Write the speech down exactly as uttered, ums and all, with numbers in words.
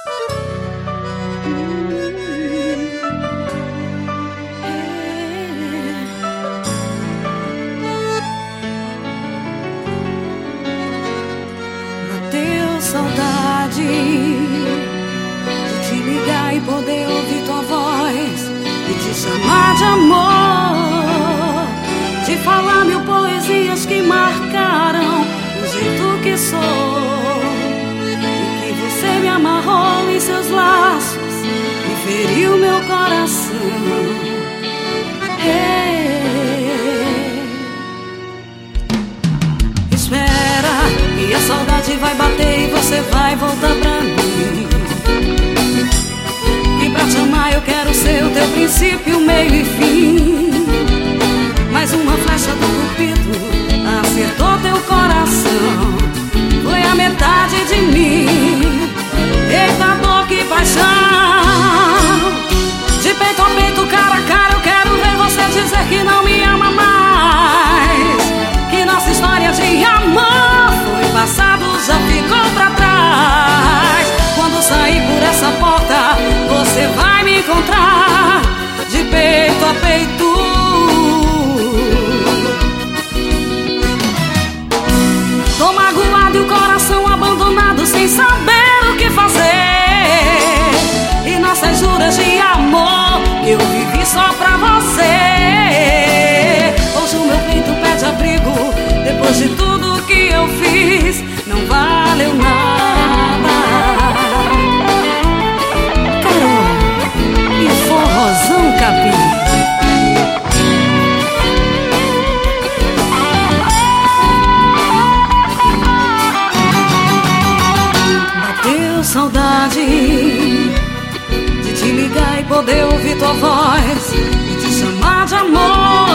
Bateu saudade de te ligar e poder ouvir tua voz e te chamar de amor, de falar mil poesias que marcaram o jeito que sou, e que você me amarrou em seus laços e feriu meu coração. Hey. Espera, e a saudade vai bater e você vai voltar pra mim. E pra te amar eu quero ser o teu princípio, meio e fim. Mais uma flecha do cupido acertou teu coração, foi a metade de mim. Eita dor, que paixão! De peito a peito, cara a cara, eu quero ver você dizer que não me ama mais, que nossa história de amor foi passado, já ficou pra trás. Quando sair por essa porta, você vai me encontrar de peito a peito. Tô magoado e o coração abandonado, sem saber o que fazer. E nossas juras de amor que eu vivi só pra você. Hoje o meu peito pede abrigo, depois de tudo que eu fiz, não valeu nada. Carol e forrozão capim. Saudade de te ligar e poder ouvir tua voz e te chamar de amor,